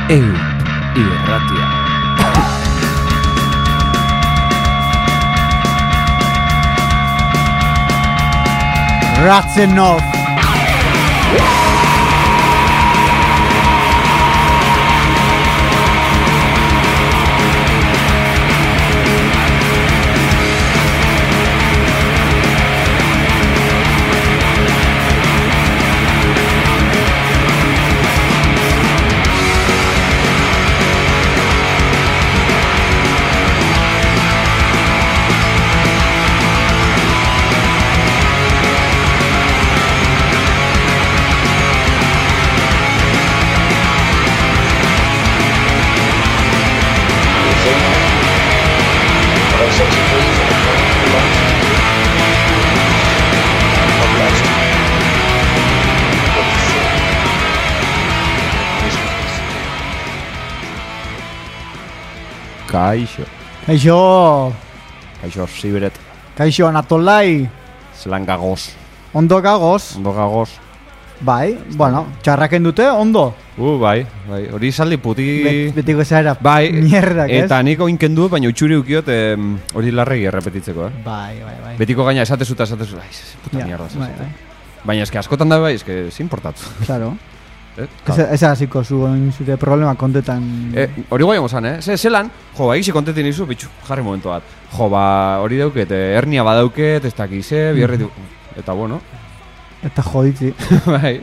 Irratia. Ratzenov. Kaixo, Sibiret. Kaixo, Anatolai. Zelan gagoz. Ondo gagoz. Bai, bueno, txarraken dute, ondo. Bai. Hori saldi puti... Betiko zara, bai, mierdak, ez? Eta niko inkendu, baina utxuri ukiot hori larregi errepetitzeko, Bai. Betiko gaina esatezuta, puta mierda. Bai. Baina eske askotan da bai, eske zin portatu. Claro. Ez hasiko zure problema kontetan. Hori guai gozan, zelan, egisi kontetin izu, bitxu, jarri momentu bat. Hori dauket, hernia badauket, ez dakize, bierri eta bueno. Eta joditzi. Bai.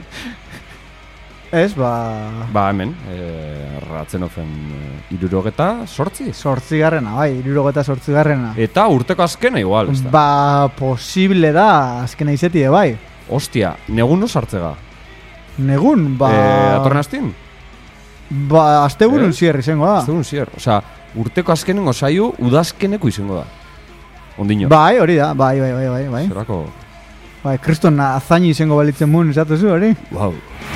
Ez, hemen, Ratzenofen 68. Zortzigarrena, bai, 68. Eta urteko azkena igual, ez da? Posible da, azkena izetie, bai. Ostia, negun no sartzega? Negun, Atorren aztin? Asteburun zier izango da. Asteburun zier, osea, urteko azkenengo saio, udazkeneko izango da. Ondino. Bai, hori da, bai. Zerako? Bai, kriston azaini izango balitzen mun, esatu zu, hori? Wow.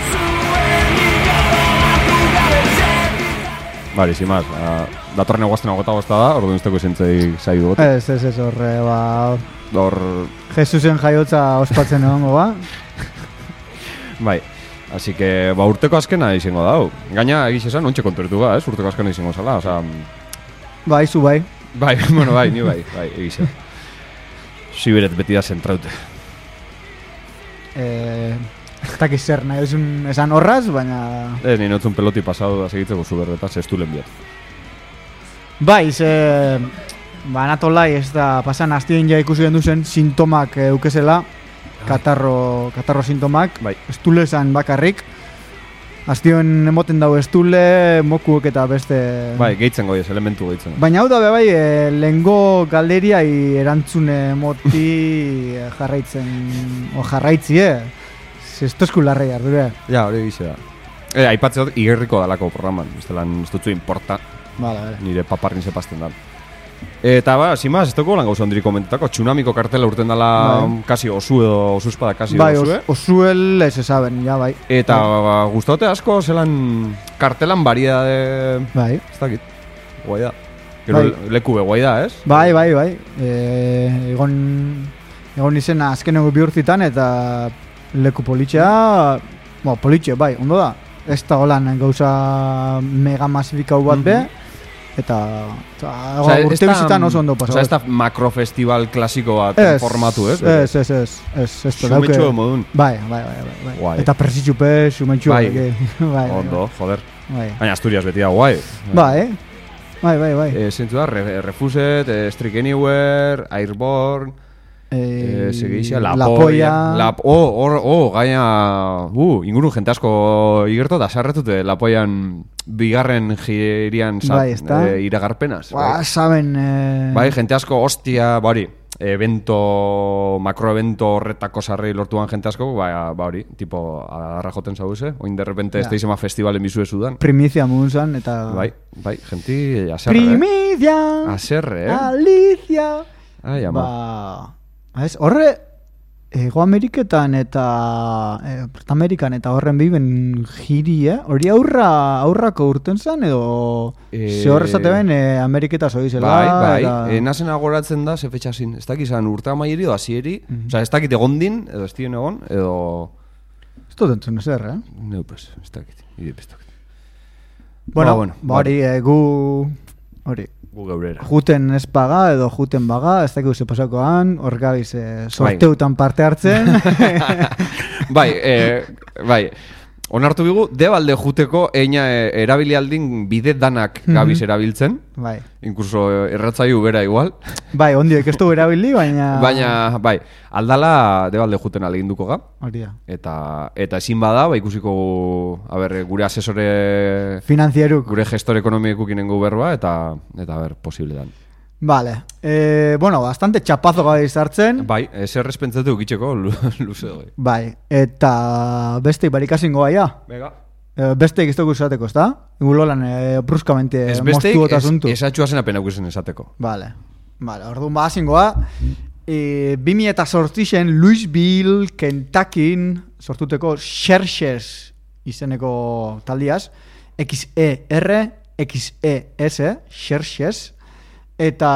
Bari, sin más, datorren eguazten agota gozta da, orduan usteko izentzei saio gote. Ez, horre, Jesusen jaiotza ospatzen egongo, ba? Bai. Así que, urteko azkena izango da, gaina egiz esan, ontxe konturetu ga, urteko azkena izango zala, oza... Bai, zu bai. Bai, ni bai, egiz esan. Sibiret beti da zentraute. Ez dakiz zer nahi esan horraz, baina... Ez, nire notzun peloti pasado da segitzeko zuberreta, zestulen biat. Bai, Anatolai ez da pasan hastien ja ikusi gendu zen sintomak eukezela, katarro sintomak, bai. Estule zan bakarrik. Hastion emoten dago estule, mokuek eta beste... Bai, gehitzen goiez, elementu gehitzen. Baina hau da bai, lehengo galderiai erantzune moti jarraitzie. Zestosku larrei ardure. Ja, hori gizea. Aipatze dut, igerriko dalako programan. Ez dutzu importa. Vale. Nire paparrin sepazten da. Eta simaz, ez dugu lan gauza ondiri komentetako. Tsunamiko kartela urten dela kasi osu edo osuspada kasi osue. Bai, osuel ez esaben, ja, bai. Eta gustaute asko, zelan kartelan variedade... Bai. Ez dakit, guai da. Gero leku be guai da, ez? Bai. Egon izena azkeneko bihurtzitan eta leku politxea... politxe, bai, ondo da. Ez da holan gauza mega masifikau bat be. Eta urte bizitan oso ondo pasau. Ez da makrofestival klasiko bat formatu, ez? Ez. Xumetxo modun. Bai. Eta presitxupe, xumetxo. Bai. Ondo, joder. Baina Asturias beti da guai. Bai. Zentu da, Refuset, Streak Anywhere, Airborne... Segeixa, La Polla. Gaina... ingurun jente asko igerto da sarretute La Pollan bigarren girian iragarpenaz. Saben... Bai, jente asko, hostia, bari, makroevento horretako sarrei lortuan jente asko, hori, tipo, agarra joten zaguze, oin de repente este izema festivalen bizue sudan. Primizia munzan, eta... Bai, genti aserre. Primizia! Aserre, Alicia! Ai, ama. Horre, Ego Ameriketan eta Amerikan eta horren biben jiri, hori aurrako urten zan, edo ze horrezate ben Ameriketa zoizela. Bai, nazen agoratzen da, ze fetxasin, ez dakizan urte amaieri edo azieri, oza, ez dakit egondin, edo ez dien egon, edo... Ez dut entzun ezer, Neupes, ez dakit, idepestak. Bueno, hori, hori. Gu geurera. Juten ez paga edo juten baga, ez dakik pasakoan, horregabiz sorteutan parte hartzen. Bai, onartu bigu, debalde juteko eina erabili aldin bide danak gabiz erabiltzen. Bai. Inkluso erratzaiu bera igual. Bai, ondiek ez du erabili, baina... Bai, aldala debalde juten aleginduko ga. Hori da. Eta ezin bada, ikusiko, gure asesore... Finanzieruk. Gure gestor ekonomikuk inengo berba, eta posible dan. Vale. Bastante txapazo gabe izartzen. Bai, zer respentzatu ukitzeko luze doi. Bai, eta beste barikasingo baia. Bega. Besteik ez dugu esateko, ezta? Igulolan bruskamente moztu eta asuntu. Ez atxua zen apena guzen esateko. Vale, orduan bahazingoa. 2008 Louisville, Kentuckyn sortuteko Xerxes izeneko taldiaz. XERXES, Xerxes. Eta,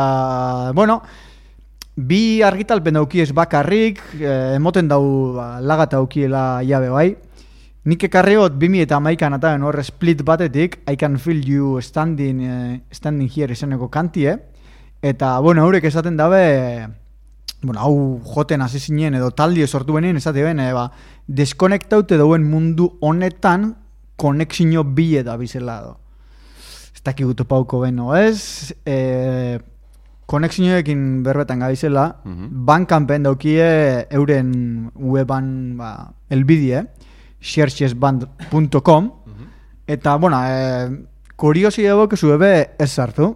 bi argitalpen daukiez bakarrik, emoten dau lagat daukiela jabe bai. Nik ekarriot 2011an ataren hor split batetik, I Can Feel You Standing Here izeneko kantie. Eta, haurek esaten dabe, hau joten hasi zinen edo taldi sortu benien esate ben, deskonektaute dauen mundu honetan konexio bile da bizela do. Ez dakik topauko beno, ez? Konexioekin berbetan gabizela, bankanpen daukie euren weban elbidie, xerxesband.com, eta, kuriosi dago que zuebe ez sartu.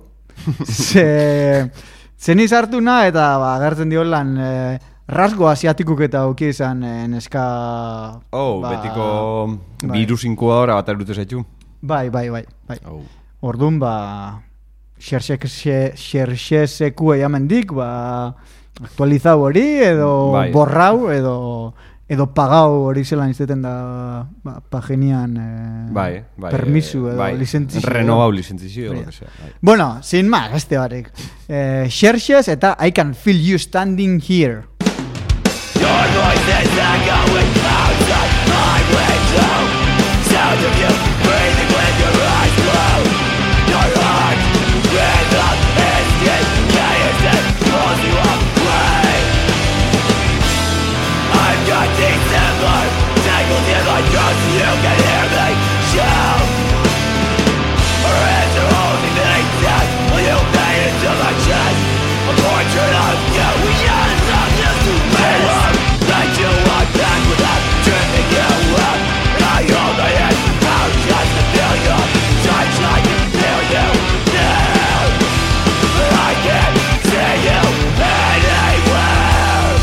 Zen izartu na, eta agertzen diolan rasgo asiatikuk eta auki izan neska... betiko virus inkubadora bat erute zaitu. Bai. Orduan, xerxeseku eamendik, aktualizau hori, edo borrau, edo pagau hori zelan izteten da paginian permisu edo licentzizio. Renovau licentzizio. Bueno, sin más, este barek. Xerxes eta I Can Feel You Standing Here. Your voices echoing outside my window. Sound of you breathing with your eyes closed. Your heart with the instant chaos that pulls you away. I've got December tangled in my throat so you can hear me shout. Our hands are holding me down while you paint into my chest a portrait of you. Yes, I'm just too bad. Let you walk back without tripping you up. And I hold my head out just to feel your touch. I can feel you now, but I can't see you anywhere.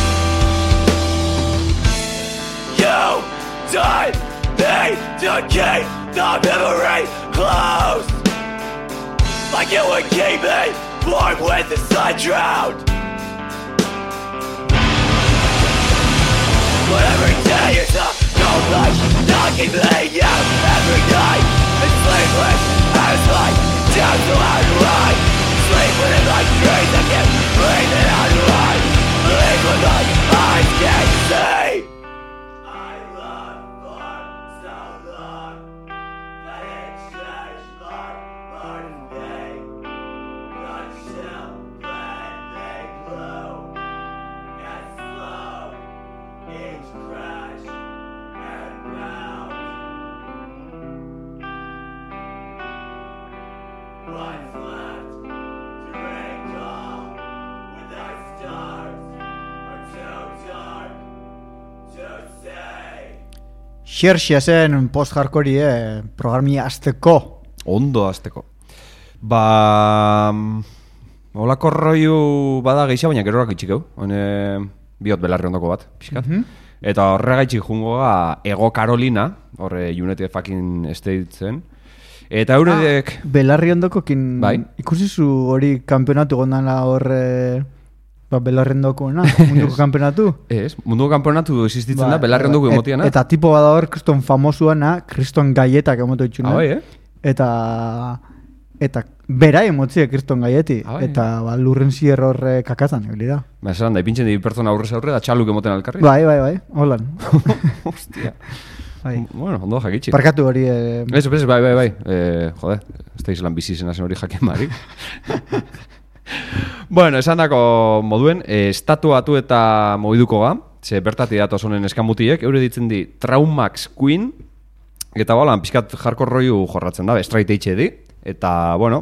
You died me to keep the memory close, like you would keep me warm when the sun drowned. But every day it's a cold light knocking me out every night. It's sleepless as light down to outright. Sleeping in my dreams, I can't breathe it out right. Believe what my eyes can't see. I love for so long that it changed my birthday. Not chill, blending blue and slow. Each crash and round. What's left to recall when the stars are too dark to see? Xerxesen post-hardcore programi azteko. Ondo azteko. Olako roiu bada geisha, baina gerorak itxikeu. Biot belarri ondoko bat, pixkat. Eta horregaitxik jungoa Ego Carolina, horre United fucking Statesen. Eta euredek... Belarri ondokokin ikusi zu hori kampeonatu gondana horre... Belarri ondokona, munduko kampeonatu? Ez, munduko kampeonatu existitzen da, belarri ondoko emotiana. Eta tipo bada hor, kriston famosuana, kriston gaietak emoto itxuna. Eta bera emotzie kriston gaieti. Eta lurren zier horre kakazan, ebili da. Esan da, ipintzen di pertsona aurrez aurre, da txaluk emoten alkarri. Bai, holan. Hostia. Bueno, ondo jakitxi. Parkatu hori... Ez, bai. Jode, ez da izan bizi zen hori jaken mari. Bueno, esan dako moduen, estatuatu eta mogiduko ga, ze bertati datoz honen eskamutiek, eure ditzen di Traumax Queen, eta bala, pixkat jarko roiu jorratzen da, straight edge di, eta, bueno,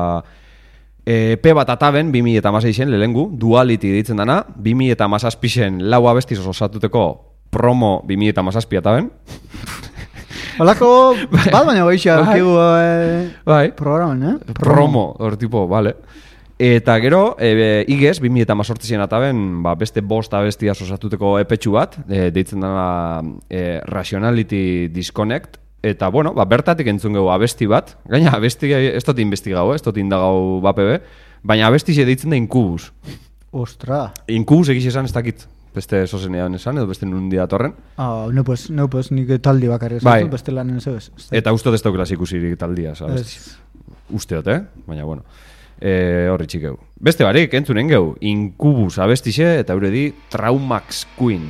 EP bat ataben, 2016-en lehengu, Duality ditzen dana, 2017-en lau abestiz osatuteko promo 2017 ataben. Holako, bat baina goixia, programen, Promo, hor tipo, vale. Eta gero, igez, 2018 ataben, beste bost abestia osatuteko epetxu bat, deitzen dana Rationality Disconnect, eta, bueno, bertatik entzun gau abesti bat, gaina abesti, ez dut investigau, ez dut indagau BAPB, baina abesti ze deitzen da Incubus. Ostra. Incubus egiz esan ez dakit, beste sozenean esan, edo beste nundi datorren. No pues, nik taldi bakarri bai. Beste lanen ez. Eta uste ez daukela ikusirik taldia, sabes? Usteot, baina, bueno. Horri txikeu. Beste barik, entzunen geu, Incubus abestixe eta eure di Traumax Queen.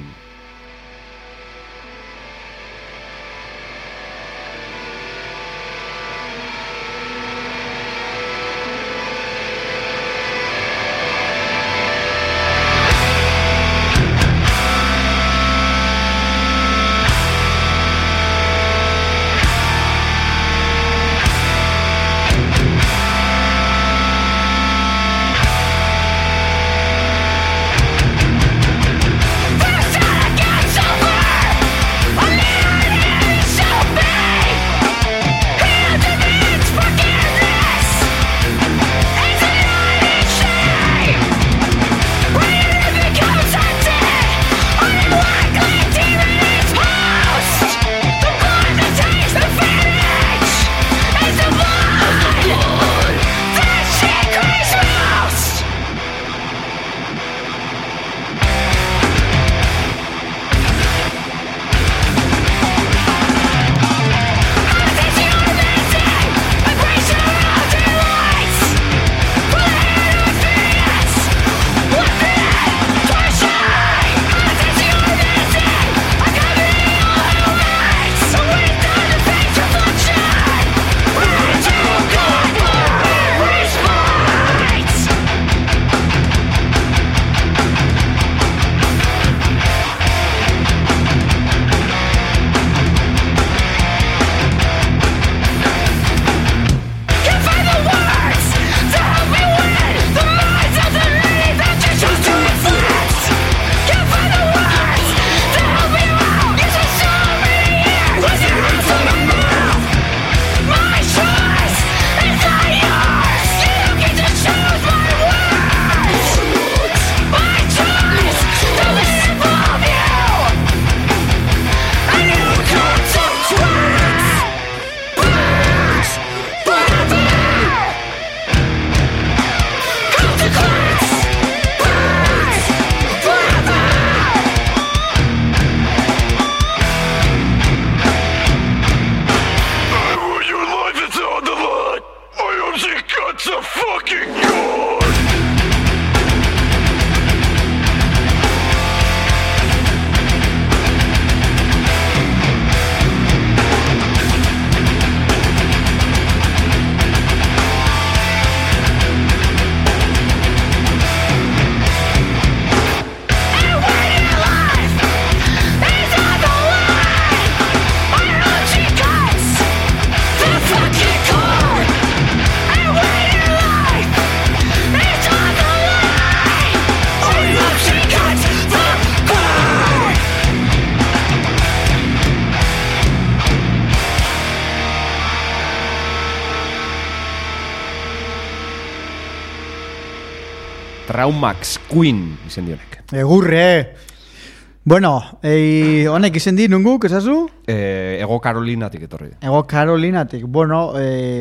Traumax Queen izen dionek. Egurre! Bueno, honek izen di nunguk, esazu? Ego Carolinatik etorri. Ego Carolinatik, bueno,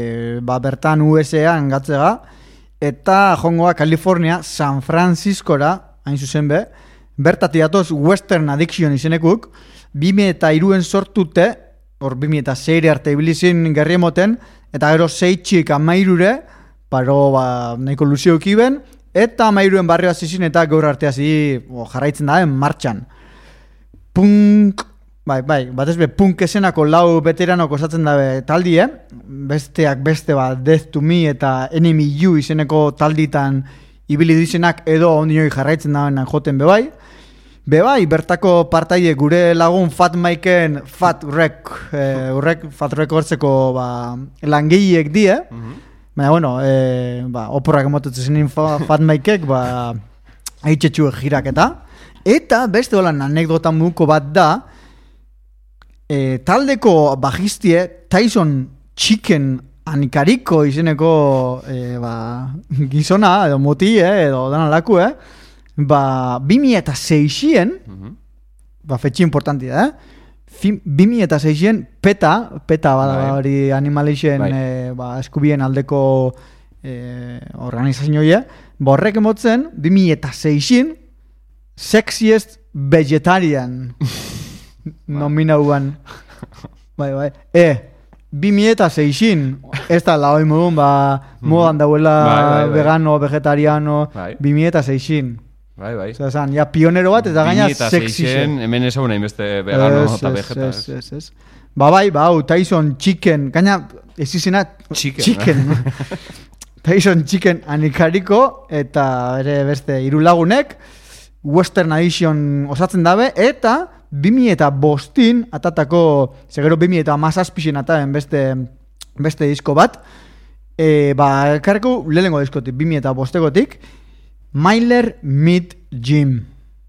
bertan USA-an gatzega, eta jongoa California, San Franciscora, hain zuzen be, bertati datoz Western Addiction izenekuk, 2003 sortute, hor 2006 arte ibilizin gerriemoten, eta gero 6 amairure, paro nahiko luzio kiben, eta amairuen barrio azizin eta gaur artea jarraitzen da martxan. Punk, Bai, batez be punk esenako 4 veteranok osatzen dabe taldi, besteak beste Death to Me eta Enemy You izeneko talditan ibili dizenak edo ondinoi jarraitzen dabenan joten bebai. Bebai, bertako partaide gure lagun Fat Mikeen Fat Recordseko langileek die, baina bueno, oporrak emotetzen zenin Fat Mikeek, haitxetxuek jiraketa. Eta beste holan anekdota muko bat da, taldeko bajistie Tyson Chicken Anikariko izeneko gizona, edo moti, edo dana laku, 2006-en, fetxi importanti da, 2006-en peta bada hori Animalation eskubien aldeko organizazioa, horrek emotzen 2006-en Sexiest Vegetarian nominauan. Bai. 2006-en, ez da lahoi modun, modan dauela vegano, vegetariano, 2006-en. Bai. Zan, ja pionero bat, eta gaina sexisen. Hemen ezagun hain beste vegano eta vegeta. Ez. Hau, Tyson Chicken, gaina, ez izena Chicken. Tyson Chicken Anikariko, eta ere beste irulagunek, Western Edition osatzen dabe, eta 2005-in atatako, segero 2017-en ataben beste disko bat, karreko lehenengo diskotik, 2005-etik, Myler Meet Jim.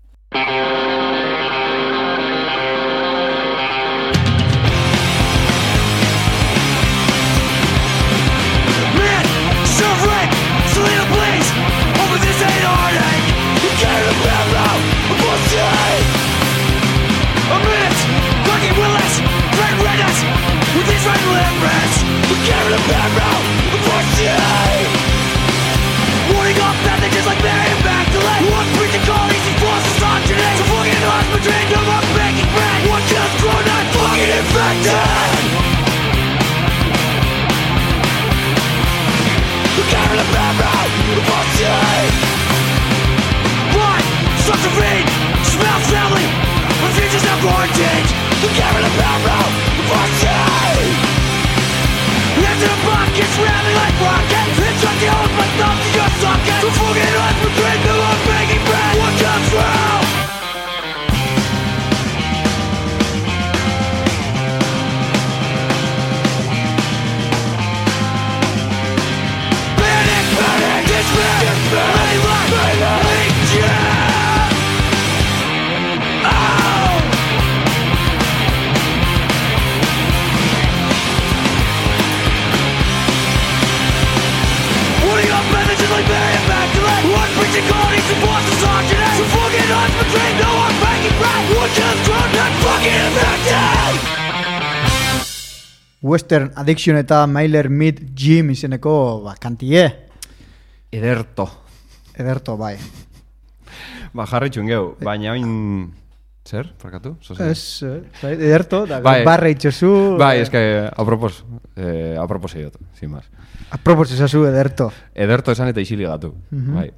Western Addiction eta Myler Meet Jim izeneko kantie. Ederto, bai. Jarraitxun gehu, baina hain... Zer, parkatu? Ez, ederto, barra itxosu... Bai, ez que, apropos eiot, sin más. Apropos esazu ederto. Ederto esan eta isili gatu, bai.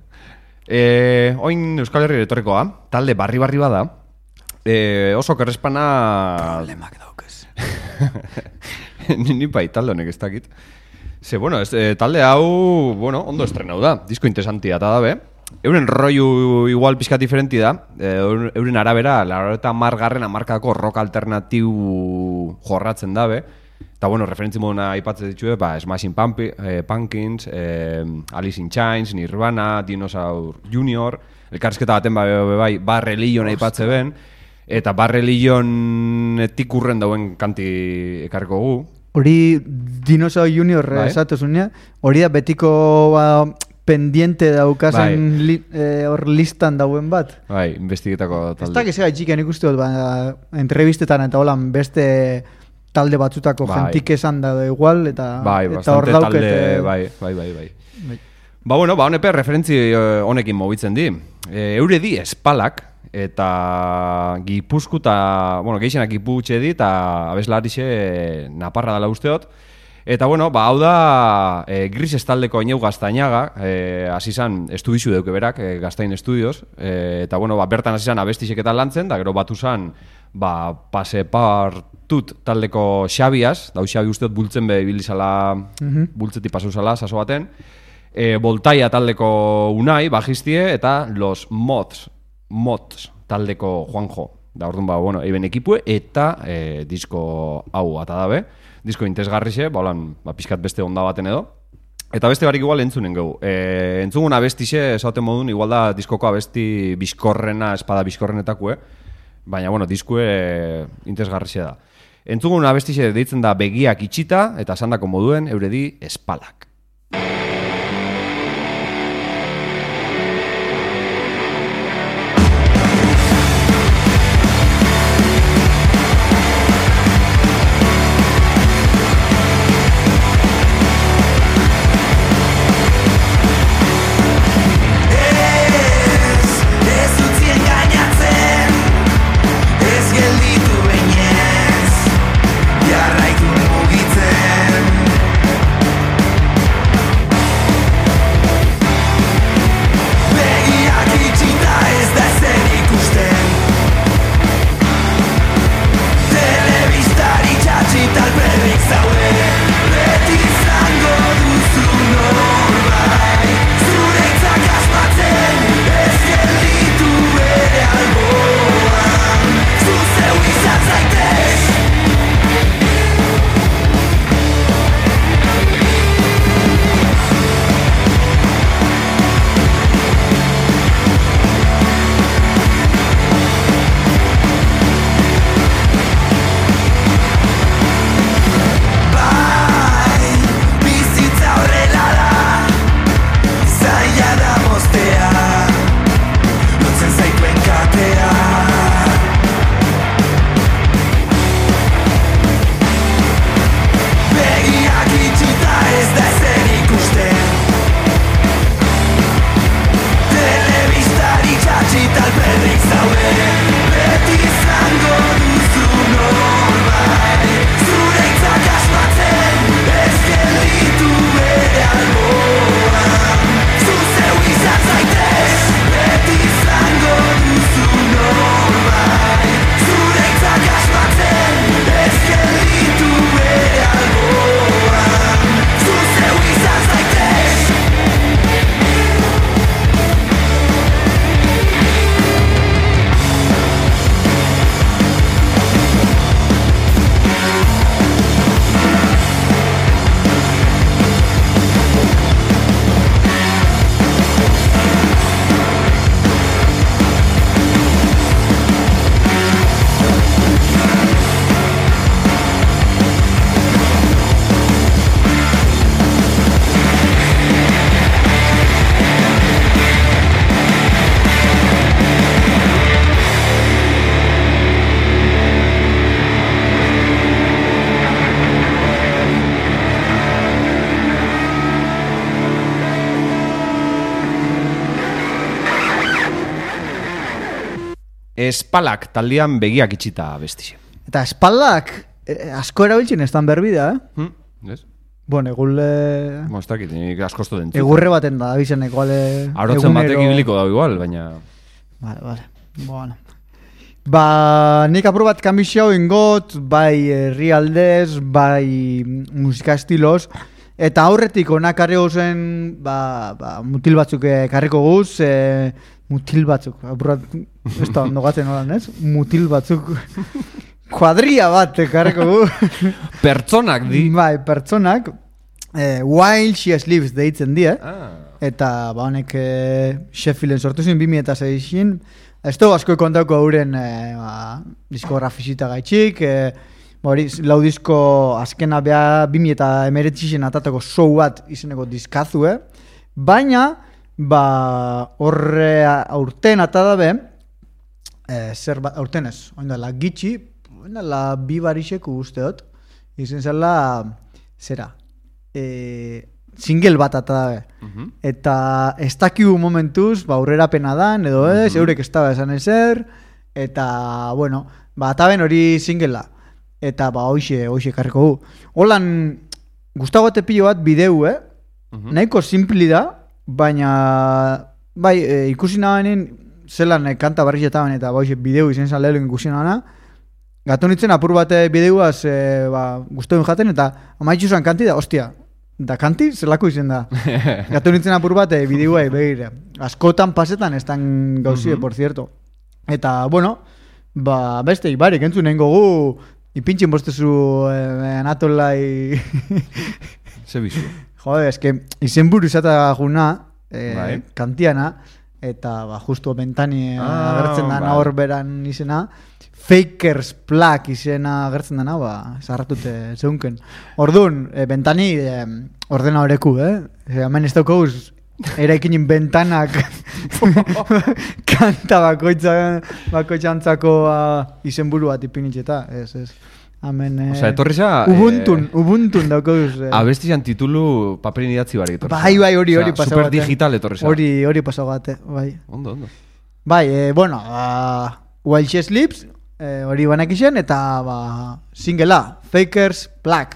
Oin Euskal Herri etorrikoa, talde barri bada, oso kerrespana... Problemak daukez. Ni bai, talde honek ez dakit. Talde hau, ondo estrenau da. Disko interesantia eta dabe. Euren rollu igual pixkat diferenti da. Euren arabera, 80garren hamarkadako rock alternatibu jorratzen dabe. Eta, referentzi moduna aipatzen ditue, Smashing Pumpkins, Alice in Chains, Nirvana, Dinosaur Junior, elkarrizketa baten bai, Bad Religion aipatze ben, eta Bad Religionetik urren dauen kanti ekarriko gu. Hori Dinosaur Junior esatuzunia, hori da betiko pendiente daukazen hor listan dauen bat. Bai, investigetako talde. Ez da gezera txiken ikustu dut, entrevistetan eta holan beste talde batzutako jentik esan da igual, eta hor daukete. Bai. Honepe referentzi honekin mobitzen di. Eure di espalak, eta Gipuzkuta, geixenak Giputxe di, eta abeslarixe Naparra dela usteot. Eta, hau da Gris estaldeko Ineu Gaztainaga, hasi zan estudizu deuke berak, Gaztain Estudios, eta, bertan hasi zan abestixeketan lantzen, da gero batu zan pase partut taldeko Xabiaz, dau Xabi usteot bultzen be ibilizala, bultzeti pasauzala, saso baten, Voltaia taldeko Unai, bajistie, eta los Mods taldeko Juanjo. Da orduan, bueno, eben ekipue, eta disko hau ata dabe. Disko interesgarrixe, pixkat beste onda baten edo. Eta beste barik igual entzunen gau. Entzugun abestixe, esaten modun, igual da diskoko abesti bizkorrena, espada bizkorrenetakue. Baina, bueno, diskue interesgarrixe da. Entzugun abestixe deitzen da begiak itxita, eta esandako moduen, euredi espalak. Espalak taldean begiak itxita bestixe. Eta espalak asko erabiltzen estan berbida, Yes. Bueno, egule... Mostakit, nik askostu den. Egurre baten da, bizen ekuale... Arotzen batek ibiliko da igual, baina... Vale. Bueno. Nik apur bat kanbixau ingot, bai herrialdez, bai musika estiloz, eta aurretik onak karri guzen, mutil batzuk karriko guz, mutil batzuk, apur bat, ez da ondo gatzen horan, ez? Mutil batzuk, kuadria bat karriko guz. Pertsonak di. Bai, pertsonak, While She Sleeps deitzen die, eta honek Sheffielden sortu zen 2006, ez dugu asko kontauko hauren diskografizita gaitxik, lau disko azkena beha 2019 atatako show bat izeneko diskazue, baina horre aurten atadabe, aurten ez, oindala gitxi, oindala bi barixeku usteot, izen zela, zera, single bat atadabe. Eta ez dakiu momentuz, aurrera pena dan, edo ez, eurek ez daba esan ezer, eta, bueno, ataben hori singlea. Eta, hoxe karriko gu. Holan, gustagote pilo bat bideu, nahiko simpli da, baina, ikusi nabanen, zelan kanta barri jetaban, eta hoxe bideu izen zan lehelen ikusi nabana, Gatu nintzen apur bate bideoaz guztuen jaten, eta amaitxu zan kanti da, ostia, da kanti zelako izen da. Gatu nintzen apur bate bideoa, begire, askotan pasetan estan gauzie, por cierto. Eta, bueno, beste, barik, entzun nengo gu, ipintxin bostezu Anatolai... Ze bizu? Jode, eske, izen buru izata guna, kantiana, eta justu mentani agertzen dana hor beran izena, Fakers Plak izena agertzen dana, zarratute zeunken. Orduan, bentani ordena horeku, hemen ez daukaguz, eraikinin bentanak kanta bakoitzantzako izenburu bat ipinitxeta, ez. Amen, Osa, etorri za... Ubuntun daukaguz. Abestian titulu paperin idatzi barik etorri za. Bai, hori pasau super digital etorri za. Hori pasau bate, bai. Ondo. Bai, bueno, While She Sleeps, hori banak izan, eta singela, Fakers Plak.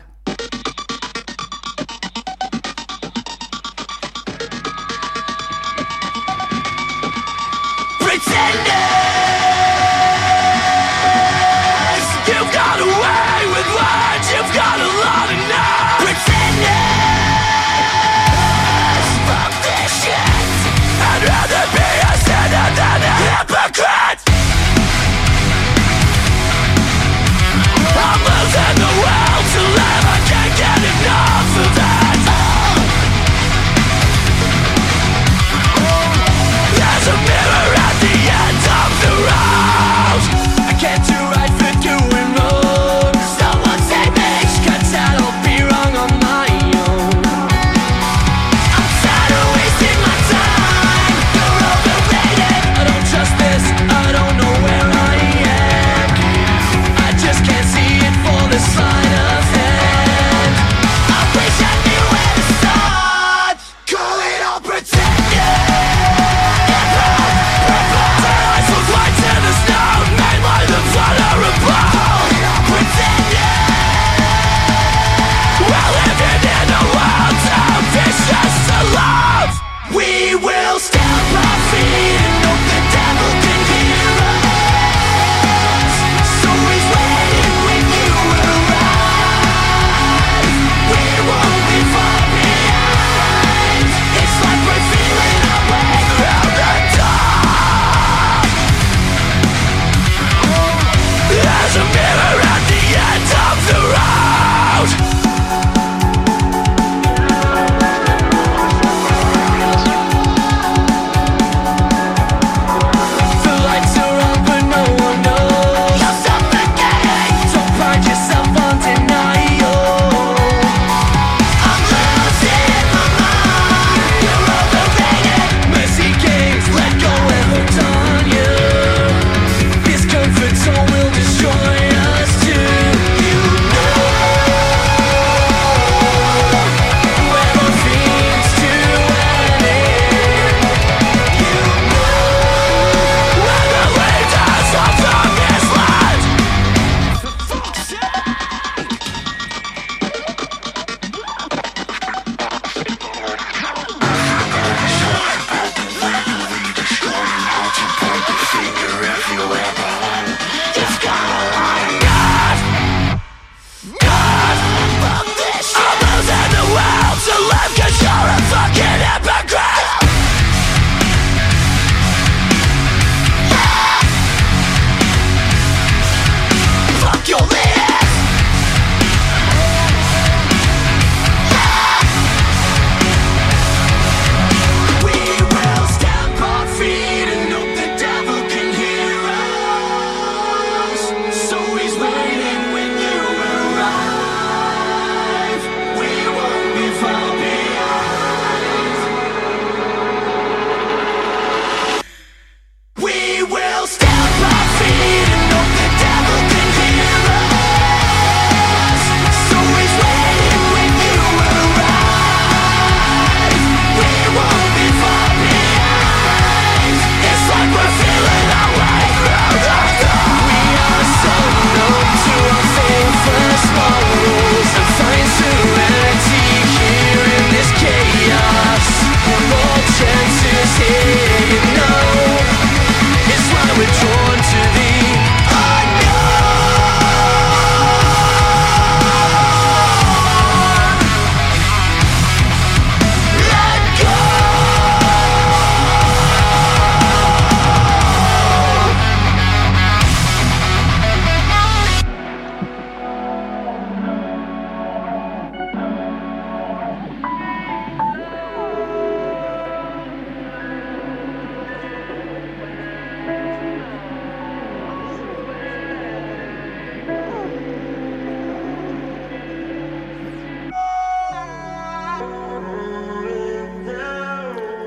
Destroy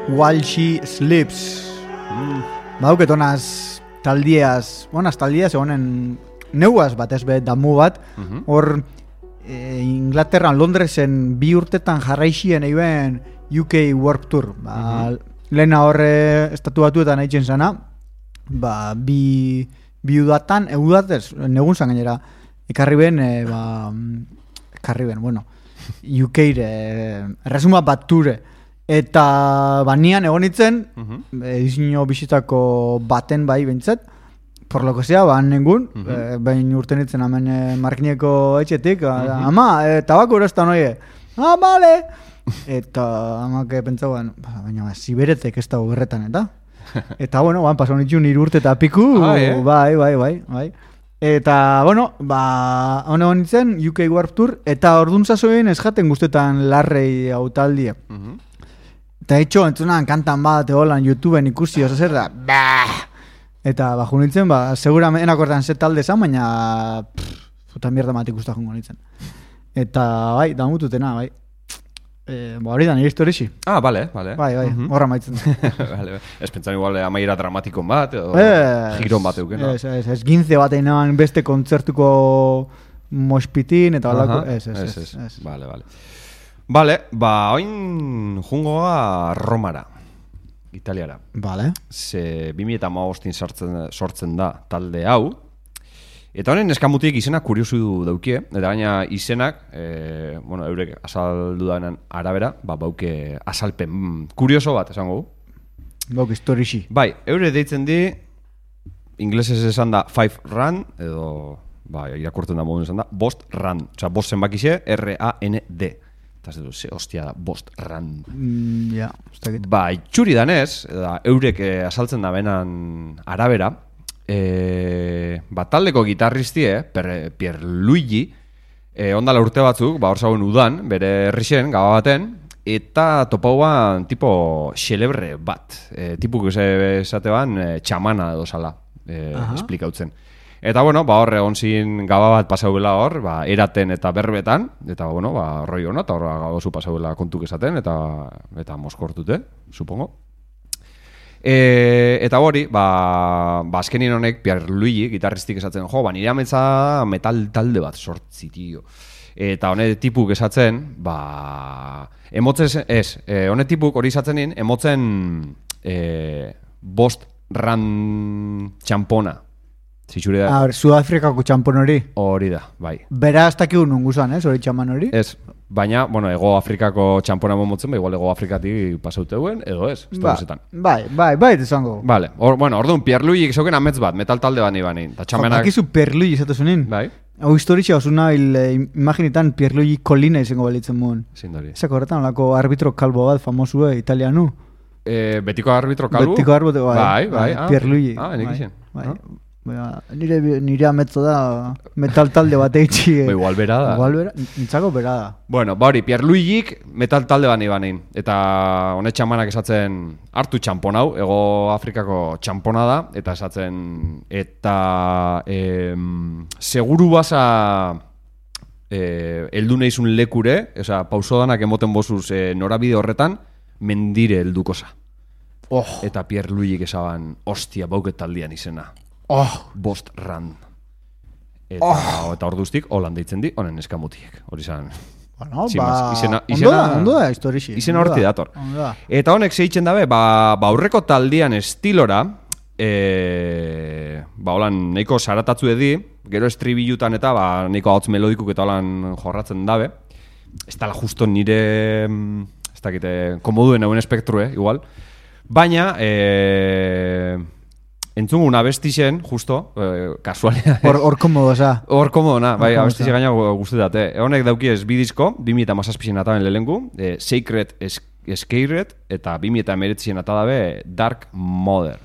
While She Sleeps. Bauketonaz taldiaz, egonen neuaz bat ez be damu bat, hor Inglaterran, Londresen 2 urtetan jarraixien eiben UK Warped Tour. Lehena horre estatu batuetan haitzen zana, bi udatan, eudatez, negun zan gainera, ekarri ben, UK-re, erresuma bat ture. Eta nian egon itzen, edizio bisitako baten bai bintzat, por lo que sea, nengun, bain urten itzen hemen markineko etxetik, ama, tabako erostan oie, bale! Eta amak pentsauan, baina ziberetek ez dago berretan, eta bueno, pasan itxun 3 urte eta piku, bai. Eta, bueno, hone nintzen, UK Warped Tour, eta orduan zazoen ez jaten guztetan larrei autaldia. Eta etxo, entzunan kantan bat, egolan YouTubeen ikusi, oso zer da, eta baju nintzen, seguramente enakortan set talde zan, baina puta mierda matik usta jungo nintzen. Eta, bai, damututena, bai. Hori da, nire historixi. Bale. Bai, horra maitzen. Vale. Ez pentsan igual amaiera dramatikon bat, edo giron bat euken. Ez gintze bat egin beste kontzertuko mospitin, eta balako, ez. Vale, oin jungoa Romara, Italiara. Vale. Ze 2015 sortzen da talde hau, eta honen eskamutik izenak kuriosu daukie, eta gaina izenak, eurek azaldu danen arabera, bauke azalpen kurioso bat, esango gu. Bauk historixi. Bai, eure deitzen di, inglesez esan da 5 run, edo, irakurtzen da modun esan da, bost run, oza, bost zenbakixe, R-A-N-D. Eta ez dut, hostia da, bost run. Itxuri danez, eurek azaltzen da benan arabera, taldeko gitarristie, Pierluigi, ondala urte batzuk, hor zauen udan, bere herrixen, gaba baten, eta topauan tipo xelebre bat, tipuk esate ban txamana edo zala, esplikautzen. Eta bueno, hor egon zin gaba bat pasauela hor, eraten eta berbetan, eta bueno, roi hona, eta hor gauzu pasauela kontuk esaten, eta moskortute, supongo. Eta hori, azkenien honek Pierluigi gitarristik esatzen, nire ametza metal talde bat sortzi, tio. Eta honet tipuk esatzen, honet tipuk hori esatzen nien, emotzen bost ran txampona. Sudafrikako txampon hori? Hori da, bai. Bera ez dakigu nungu zan, hori txaman hori? Ez, baina, Ego Afrikako txampona motzen, igual Ego Afrikatik pasauteuen, edo ez, ez da guzetan. Bai, izango. Vale, orduan, Pierluigi zeuken amets bat, metal talde bat nibanin. Bakizu Pierluigi zatu zunin? Bai. Hau historitxea osuna, imaginitan Pierluigi Colina izango balitzen muen. Zindori. Ezako horretan, olako arbitro kalbo bat, famosue, italianu. Betiko arbitro kalbo? Betiko arbitro, bai. Pierluigi. Nik izan. Nire ametzo da metal talde bat eitzi. Igual bera da. Nintzako bera da. Bueno, hori, Pierluigik metal talde bat nibanein. Eta honet txamanak esatzen hartu txampon hau, Ego Afrikako txampona da, eta esatzen, eta seguru basa eldu nahizun lekure, pausodanak emoten bozuz norabide horretan, mendire eldukoza. Eta Pierluigik esaban, hostia, bauket taldian izena. Bost run. Eta orduztik, holan deitzen di, honen eskamutiek. Hori zan. Ondo da historixi. Izena horti dator. Eta honek zeitzen dabe, aurreko taldian estilora, holan neiko saratatzu edi, gero estribilutan eta neiko hotz melodikuk eta holan jorratzen dabe. Ez dala justo nire, ez dakite, komoduen hauen espektrue, igual. Baina, entzungun abestixen, justo, kasualia. Hor komodo, oza. Hor komodo, bai, abestixen gaina guztetate. Honek daukiez bidizko, 2017 ataben lehengu, Sacred Scared, eta 2019 atadabe Dark Mother.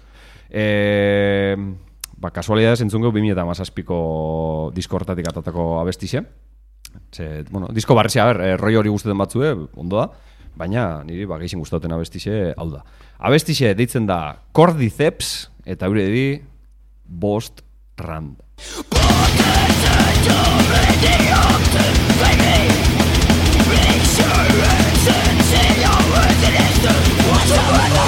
Kasualidades entzungu 2017ko disko hortatik atatako abestixen. Disko barrizia, roi hori guztetan batzue, ondo da. Baina niri gehixen guztauten abestixe hau da. Abestixe deitzen da Cordyceps, eta eure di bost run. Resurrection,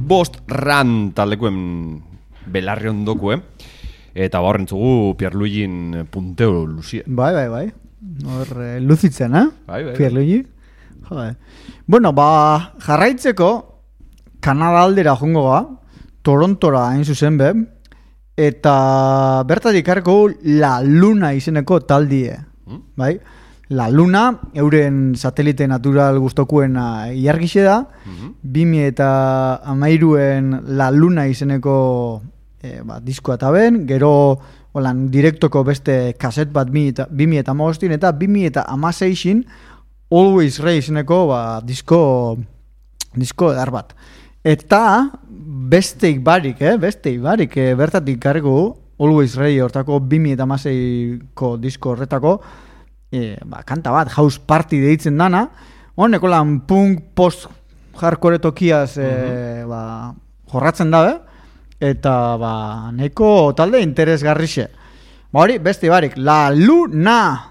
bost ran taldekuen belarri ondokue. Eta horrentzugu Pierluigin punteo luzie. Bai. Hor, luzitzen, Bai. Pierluigi. Bueno, jarraitzeko Kanada aldera jongo ga, Torontora hain zuzen be, eta bertatik harko La Luna izeneko taldie. Bai? La Luna, euren satelite natural gustokuena iargixe da, 2013en La Luna izeneko diskoa eta ben, gero holan direktoko beste kaset bat 2015 eta 2016in Always Ray izeneko disko edar bat. Eta besteik barik, bertatik kargu Always Ray hortako 2016ko disko horretako kanta bat, House Party deitzen dana, honeko lan punk post hardcore tokiaz jorratzen dabe, eta neko talde interesgarrixe. Hori, beste barik, La Luna!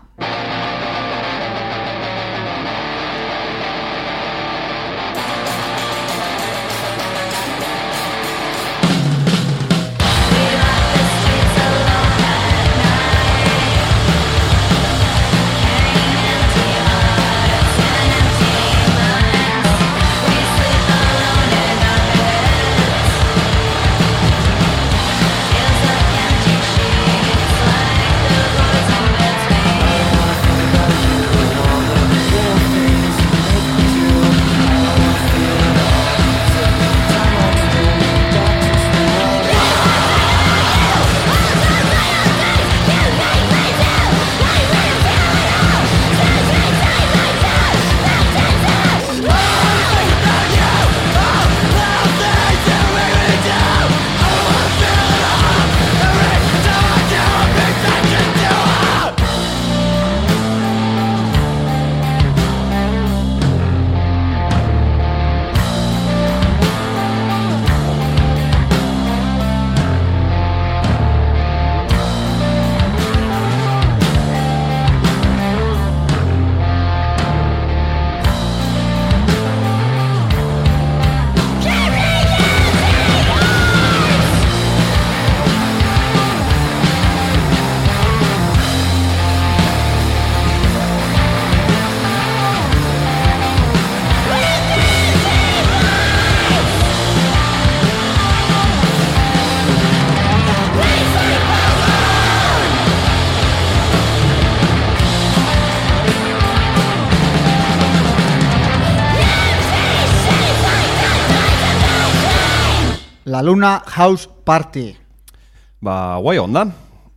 La Luna House Party. Guai ondan.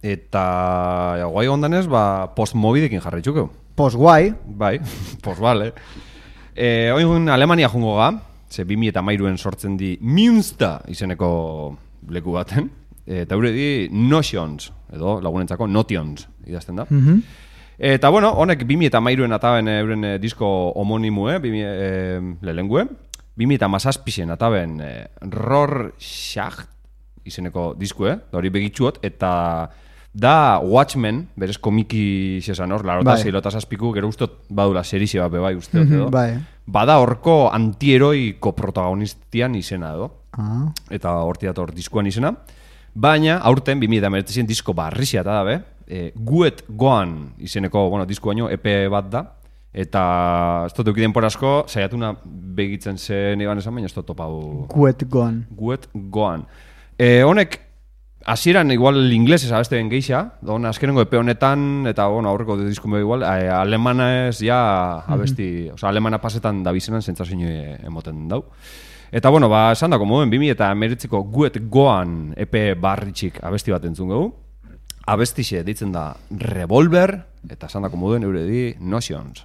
Eta guai ondanez, post-mobidekin jarraitxuko. Post-guai. Bai, post-bale. Oin Alemania jungo ga, ze 2013en sortzen di Münster izeneko leku baten. Eta eure di Notions, edo lagunentzako Notions, idazten da. Eta bueno, honek 2013en ataben euren disko homonimue, lehengue. 2017en ataben Rorschach izeneko diskue, da hori begitxuot, eta da Watchmen, berez komiki zesan hor, larota zeilota zazpiku, gero ustot badula serize bat bebai usteot edo. Bada horko antieroiko protagonistian izena edo. Eta hortiator diskuan izena. Baina, aurten, 2019 disko barrizia eta dabe, Guet Goan izeneko, disko baino, EP bat da. Eta ez dut eukiden porazko, saiatuna begitzen zen eban esan, baina ez dut topau... Guet Goan. Honek, hasieran igual inglesez abeste ben geixa, azkenengo epe honetan, eta aurreko diskumeo igual, alemana ez ja abesti, alemana pasetan da bizenan zentzazio emoten dau. Eta esan dako moduen 2019ko Guet Goan epe barritxik abesti bat entzun gau. Abestixe ditzen da Revolver, eta esan dako moduen eure di Notions.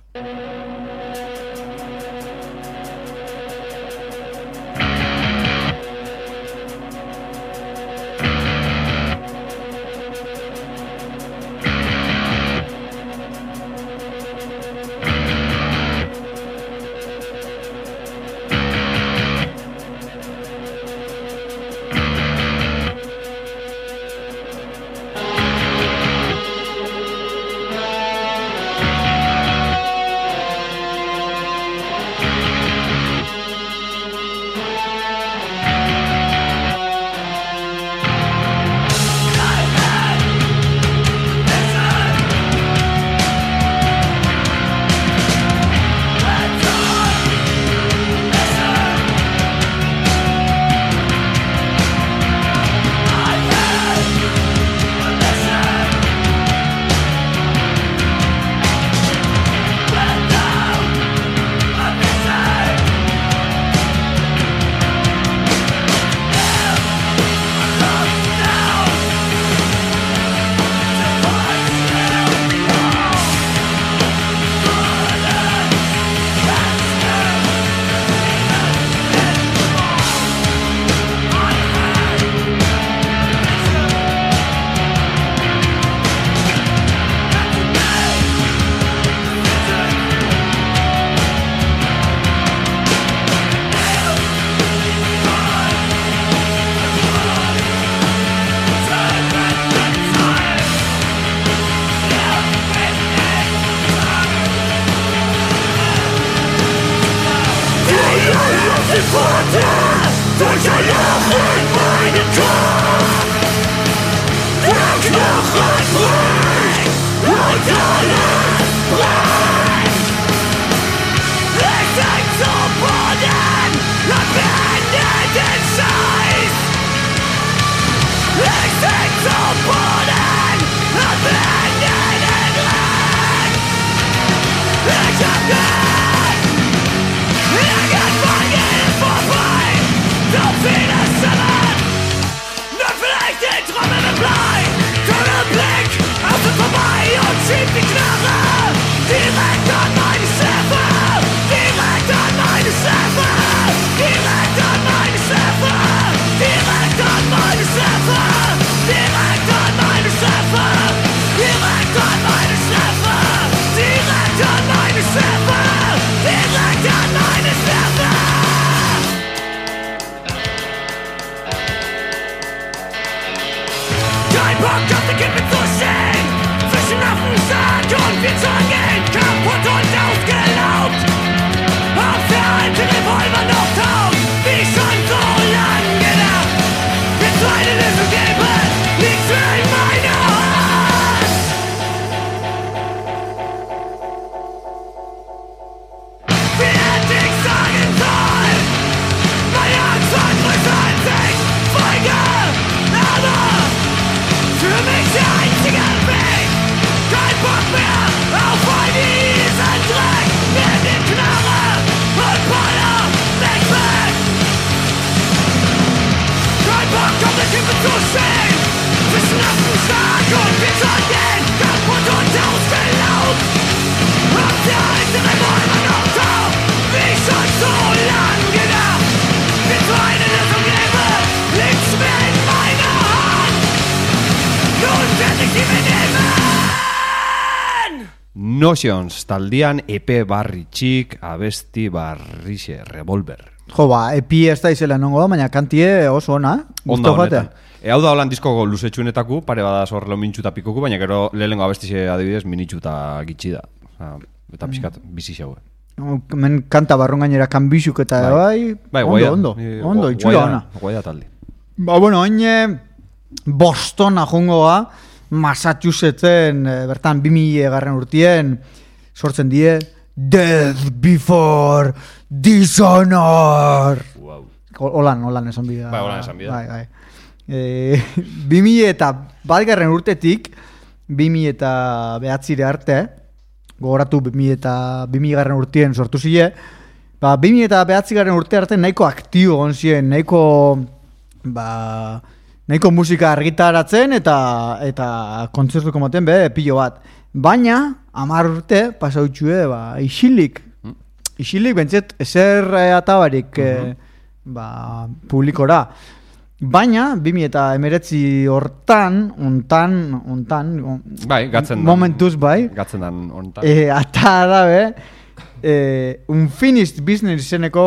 Notions, taldean EP barri txik, abesti barrixe, revolver. Jo, epi ez da izela nongo da, baina kantie oso ona, Onda honetan. Hau da holan diskoko luzetxuenetaku, pare bada zorrelo mintxuta pikoku, baina gero lehenengo abestixe adibidez minitxuta gitxi da. Eta pixkat, bizi xaue. Men kanta barron gainera kanbizuk eta ondo, itxura ona. Guaida talde. Bueno, oin Bostona jongoa, Massachusettsen bertan 2000 garren urtien sortzen die Death Before Dishonor. Wow. Holan esan bida. Holan esan bida. 2000 eta bat garren urtetik 2000 eta behatzire arte, gogoratu 2000 garren urtien sortu zile, 2000 eta behatzi garren urte arte nahiko aktibo gonzien, nahiko musika argitaratzen eta kontzertuko moten pilo bat. Baina, 10 urte pasautxue isilik bentzet ezer atabarik publikora. Baina, 2019 hortan, gatzen momentuz gatzen dan hontan. Ata dabe, Unfinished Business izeneko,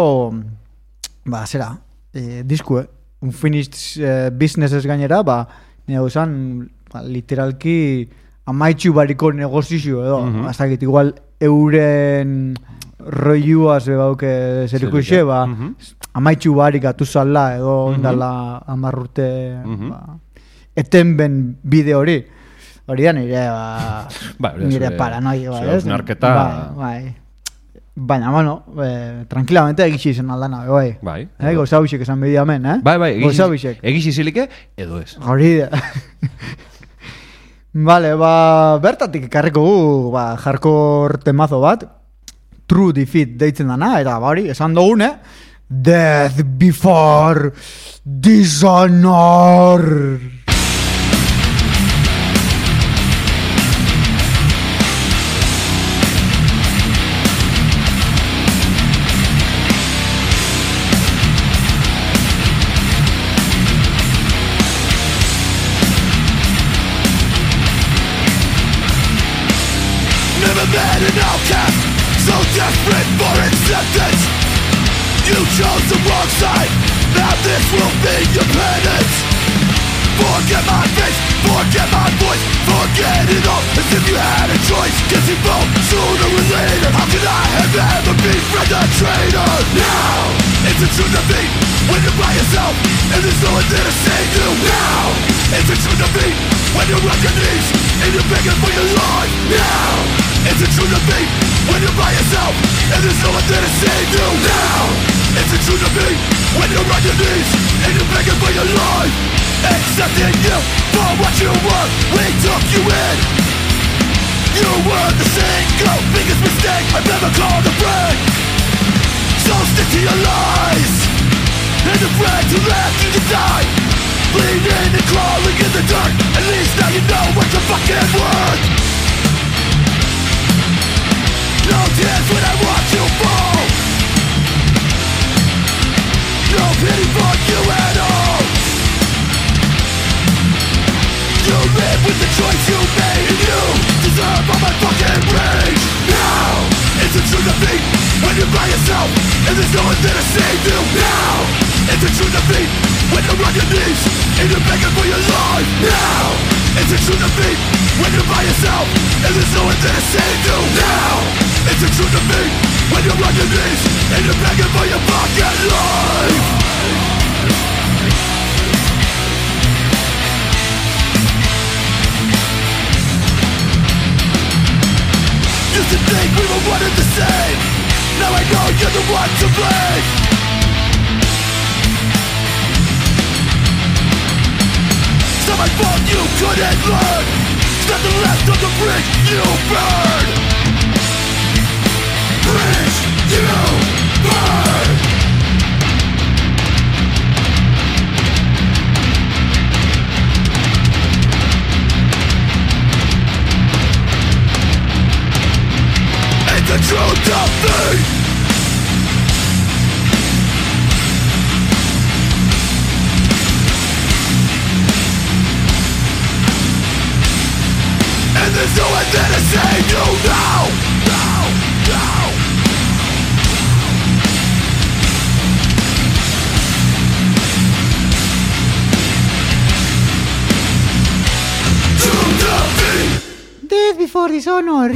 diskue. Unfinished Businesses gainera, nire esan, literalki amaitxu bariko negozizio edo. Aztakit, igual euren roiuaz bauke zeriko ixe, amaitxu barik atuzala edo indala 10 urte eten ben bide hori. Hori da nire paranoia. Narketa. Baina, tranquilamente egitxe izan aldana, bai. Gozabixek esan bedi hemen, Bai, egitxe izilike, edo ez. Hori da. Vale, bertatik ekarriko gu, hardcore temazo bat, True Defeat deitzen dana, eta hori, esan dugune, Death Before Dishonor. Met an outcast, so desperate for acceptance. You chose the wrong side, now this will be your penance. Forget my face, forget my voice, forget it all as if you had a choice. Guess you both sooner or later. How could I have ever befriended a traitor? Now, it's a true defeat when you're by yourself and there's no one there to save you. Now, it's a true defeat when you're on your knees and you're begging for your life. Now, it's It's the truth to me when you're by yourself and there's no one there to save you now. It's the truth to me when you're on your knees and you're begging for your life. Accepting you for what you were, we took you in. You were the single biggest mistake I've ever called a friend. So stick to your lies and the friends who left you to die. Bleeding and crawling in the dirt, at least now you know what you're fucking worth. No tears when I watch you fall. No pity for you at all. You live with the choice you made, and you deserve all my fucking rage. Now, it's the truth of me when you're by yourself and there's no one there to save you. Now, it's the truth of me when you're on your knees and you're begging for your life. Now, it's the truth of me when you're by yourself and there's no one there to save you. Now, it's the truth of me when you're on your knees and you're begging for your fucking life. Used to think we were one and the same. Now I know you're the one to blame. It's not my fault you couldn't learn. It's nothing left on the bridge you burned. Bridge you burn. It's the truth of me. And there's no one there to save you now. Now. Truth of me. Death before dishonor.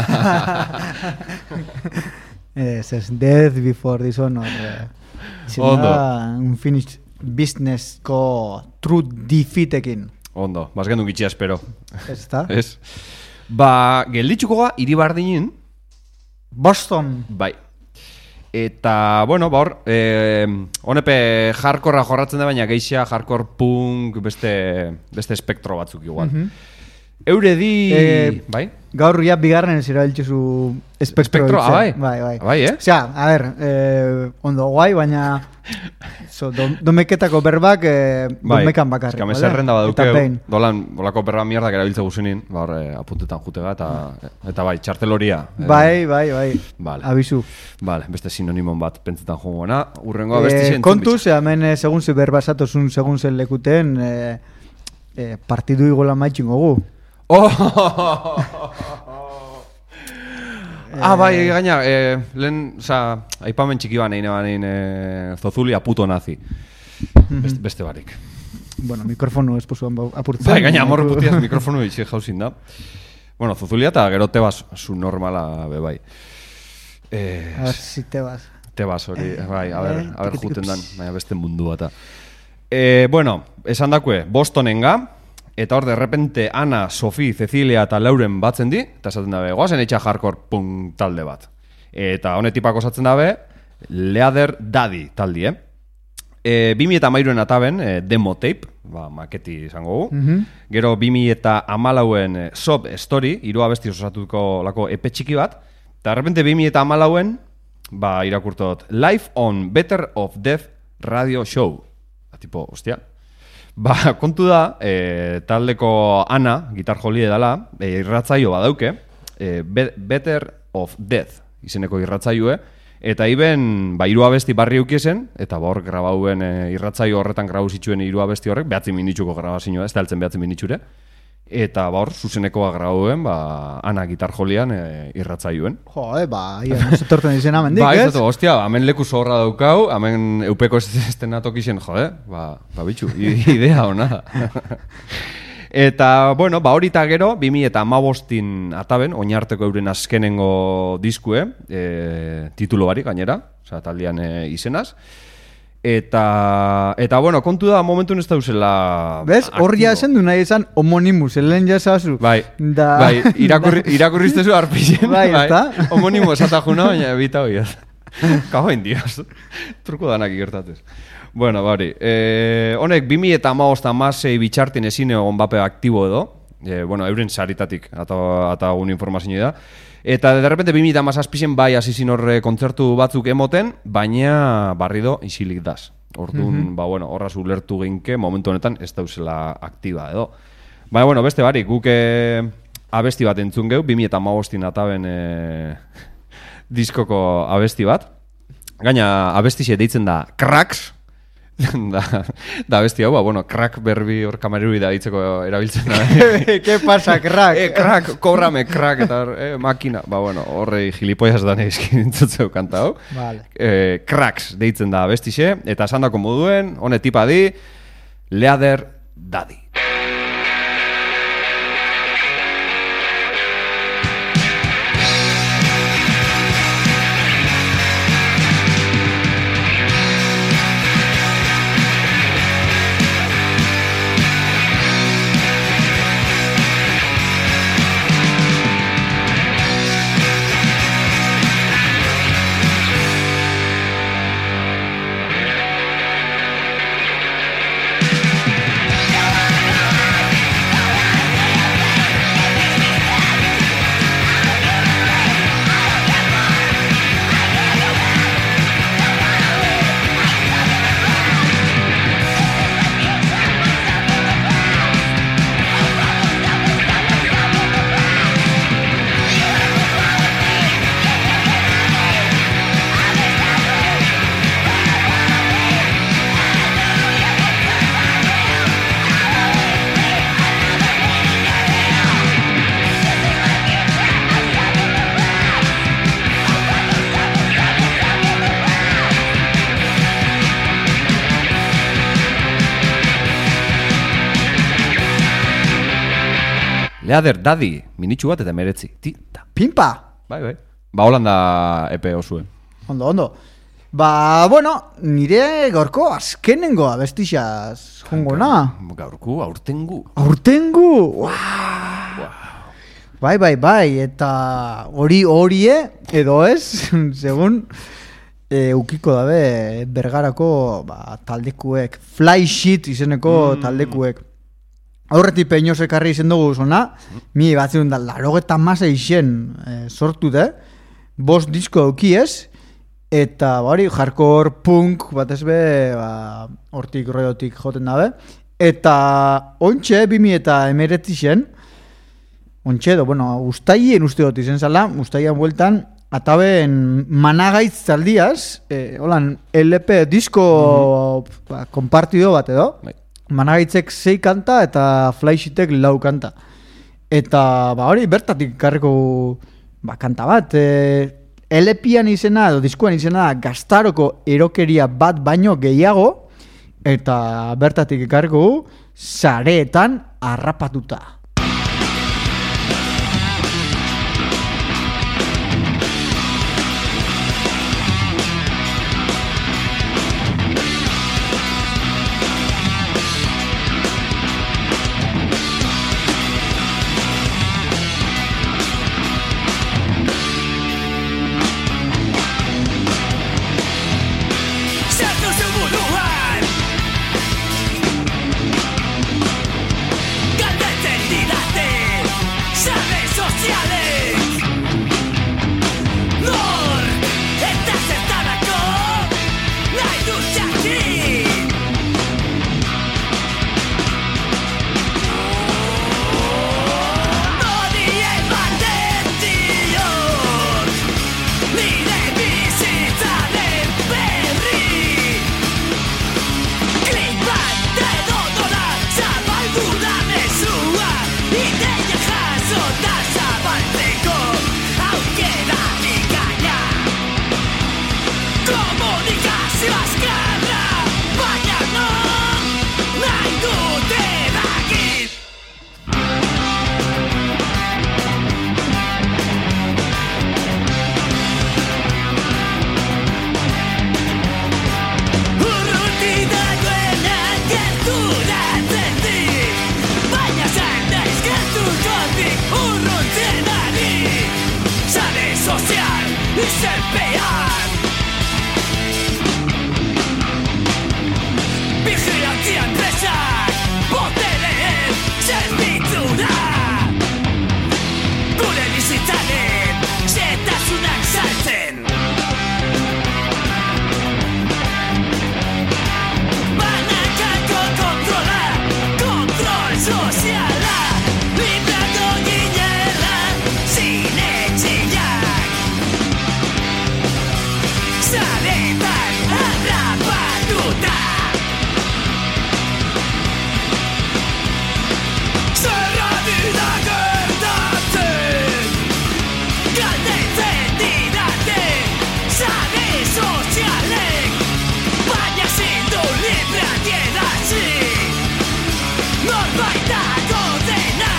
Es Death before dishonor. Zena unfinished business ko true defeatekin. Ondo, bazgendun gitxia espero. Ez da? Ez. Ba, gelditxuko ga, iribardinin. Boston. Bai. Eta, bueno, ba hor, honepe hardcorera jorratzen da, baina geixia hardcore punk, beste espektro batzuk igual. Eure di... bai? Gaur ya bigarren ez erabiltzezu espektro. Bai? Bai. Bai, Osea, a ver, ondo guai, baina domeketako berbak domekan bakarrik. Eska meserrenda badukeu, dolako berba mierdak erabiltze guzenin, ba hor apuntetan jutega, eta bai, txarteloria. Bai. Vale. Abizu. Vale, beste sinonimon bat pentsetan jungona. Urrengoa beste zentzun. Kontuz, hemen segun ze berba esatozun, segun zen lekuten, partidu igola maitxingo gu. Bai, gaina, lehen, aipamen txiki banein, Zozulia puto nazi. Beste barik. Bueno, mikrofonu esposuan apurtzen. Bai, gaina, amor putiaz mikrofonu itxe jauzin da. Bueno, Zozulia eta gero Tebas zu normala bebai. A ver si Tebas. Tebas hori, bai, a ver juten dan, baina beste mundu bata. Bueno, esan dakue, Bostonenga, eta hor, de repente, Ana, Sofi, Cecilia eta Lauren batzen di, eta esaten dabe, goazen etxa hardcore punk talde bat. Eta honetipak osatzen dabe, Leather Daddy taldi, 2013 ataben, demo tape, maketi izango gu. Gero 2014en Sob Story, 3 abesti osatuko lako epe txiki bat, eta de repente 2014en, irakurtot, Live on Better of Death Radio Show. Tipo, hostia. Kontu da, taldeko Ana, gitar jolie dela, irratzaio badauke, Better of Death izeneko irratzaioe, eta iben, 3 abesti barri eukiesen, eta hor grabauen irratzaio horretan grabu zituen 3 abesti horrek, 9 minitzuko grabazioa, ez da heltzen 9 minitxure, eta hor, zuzenekoa grauen, Ana gitar jolian irratzaioen. Jo, ia, zetorten izena mendik, ez? Ez, hostia, hemen leku zorra daukau, hemen eupeko estenatok izen, jode, bitxu, idea hona. Eta, bueno, hori eta gero, 2015 ataben, oinarteko euren azkenengo diskue, titulo barik gainera, taldean izenaz. Eta bueno, kontu da momentu ez dauzela. Bez, horria esan du nahi esan homonimus, helen jasazu. Bai, irakurriztezu arpixen. Bai, eta? Homonimo esatajuna, baina ebita hoi. Kagoen dios. Truko danak ikertatez. Bueno, bari. Honek 2015 bitxartin ezin egon bape aktibo edo. Bueno, euren saritatik eta un informazio da. Eta de repente 2017 bai hasizin horre kontzertu batzuk emoten, baina barrido isilik daz. Orduan, ba bueno, horraz ulertu geinke momentu honetan ez dauzela aktiba edo. Baina bueno, beste barik, guk abesti bat entzun geu, 2015 ataben diskoko abesti bat. Gaina abestixe deitzen da Cracks. da abesti hau, bueno, crack berbi hor kamerui da ditzeko erabiltzen da. ¿Qué pasa, crack? Crack, kobrame crack, eta makina. Ba, bueno, horrei gilipollas da neizkin intzutzeu kanta hau. Vale. Cracks deitzen da abestixe, eta esandako moduen, hone tipa di, Leather Daddy. Leather Daddy, minitxu bat eta meretzi. Pimpa! Bai. Ba, holanda epe osuen. Ondo. Ba, bueno, nire gaurko azkenengo abestixaz jongo na. Gaurko, aurtengu. Aurtengu! Wow. Bai, eta horie, edo ez, segun ukiko dabe Bergarako taldekuek, Fly Shit izeneko taldekuek. Aurretik peñoz ekarri izen dugu zona, mi batzun da, 96 sortu da, 5 disko aukiez, eta hori, hardcore punk bat ez be, hortik roiotik joten dabe, eta ontxe, 2019 ontxe edo, bueno, ustaien uste dut izen zala, ustaien bueltan, ataben managaitz zaldiaz, holan, LP disko kompartido bat edo, managaitzek 6 kanta eta Flyshitek 4 kanta. Eta hori bertatik karriko kanta bat. LP-an izena, edo diskuan izena, Gaztaroko erokeria bat baino gehiago, eta bertatik karriko sareetan harrapatuta. Gadeten social izenpean Vigilantzia enpresak botereen zerbitzura Gure bizitzaren xetasunak saltzen Banakako kontrola, kontrol soziala Libratu ginela sinetxiak Zaretan harrapatuta Zerra dira gertatzen Galdetzen didate Zare sozialek Baina zindu libre adierazi Norbaitako dena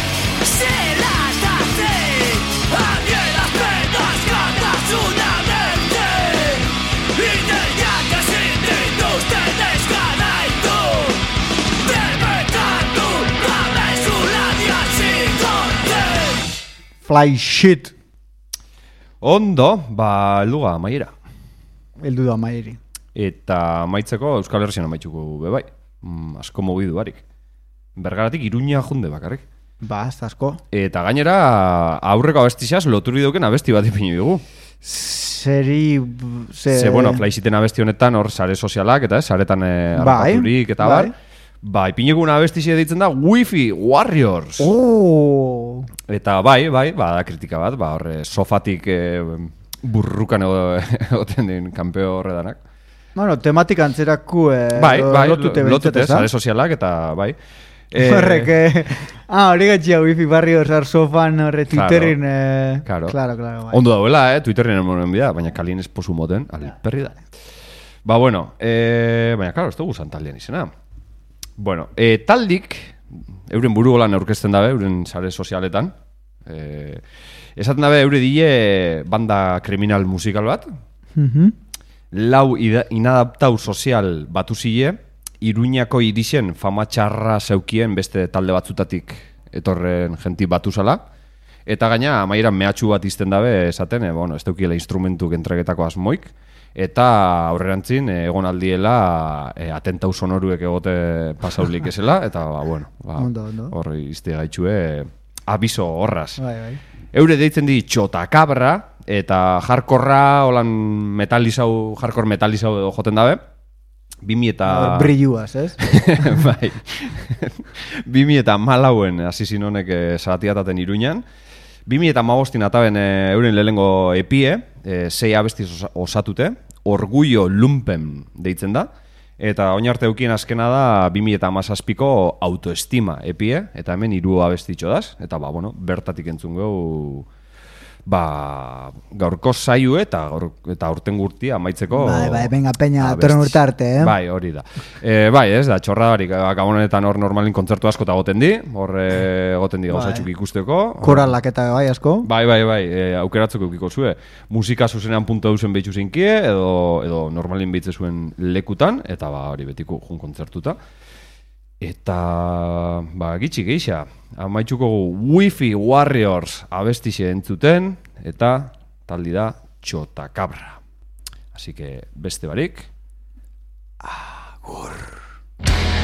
zelatatzen Adierazpen askatasuna derte Ideiak ezin dituzten eskaraitu Debekatu babesula diazikoten Fly shit. Ondo, helduga amaiera. Eldu da mairi. Eta amaitzeko Euskal Herrian amaitzuko bebai. Asko mogidu barik. Bergaratik Iruña junde bakarrik. Ba, ez asko. Eta gainera aurreko abestixaz loturi duken abesti bat ipini dugu. Ze, bueno, Flyshiten abesti honetan hor sare sozialak eta saretan harrapaturik eta bar. Ba, ipinekun abestixe ditzen da Wi-Fi Warriors. Oh. Eta bai, da kritika bat, horre sofatik burrukan egoten din kanpeo horredanak. Bueno, tematik antzeraku lotute, sare sozialak eta bai. Horrek, hori gatxia Wi-Fi Warriors arsofan horre Twitterin. Claro. Bai. Ondo dauela, Twitterin emonen bida, baina kalien esposu moten, alperri da. Ba, bueno, baina, claro, ez dugu taldean izena. Bueno, taldik, euren buru golan aurkezten dabe, euren sare sozialetan. Esaten dabe, eure dile banda kriminal musikal bat. Lau inadaptau sozial batu zile, Iruñako irixen fama txarra zeukien beste talde batzutatik etorren jenti batu zala. Eta gaina, amaieran mehatxu bat izten dabe, esaten, ez deukiela instrumentuk entregetako asmoik. Eta aurrerantzin egon aldiela atentau sonoruek egote pasaulik esela, eta hor izte gaitxue abiso horraz. Bai. Eure deitzen di txotakabra, eta jarkorra, holan jarkor metalizau edo joten dabe. 2000 brilluaz, ez? Bai. 2014 hasi zin honek zaratiataten Iruñan. 2015 ataben euren lehengo epie, 6 abestiz osatute, Orgullo Lumpen deitzen da, eta oin arte eukien azkena da 2017ko Autoestima epie, eta hemen 3 abestitxo daz, eta bertatik entzun gau gaurko zaiu eta urten gurti amaitzeko. Bai, venga peña, torren urte arte, Bai, hori da. Bai, ez da, txorradarik, gabonetan hor normalin kontzertu asko eta goten di, hor goten di gauzatxuk ikusteko. Koralak eta bai asko. Bai, aukeratzeko ikiko zue. Musika zuzenean punto duzen behitzu zinkie, edo normalin behitze zuen lekutan, eta hori betiko jun kontzertuta. Eta, gitxi geixa, amaitzuko Wi-Fi Warriors abestixe entzuten, eta taldi da Txotakabra. Así que beste barik, agur.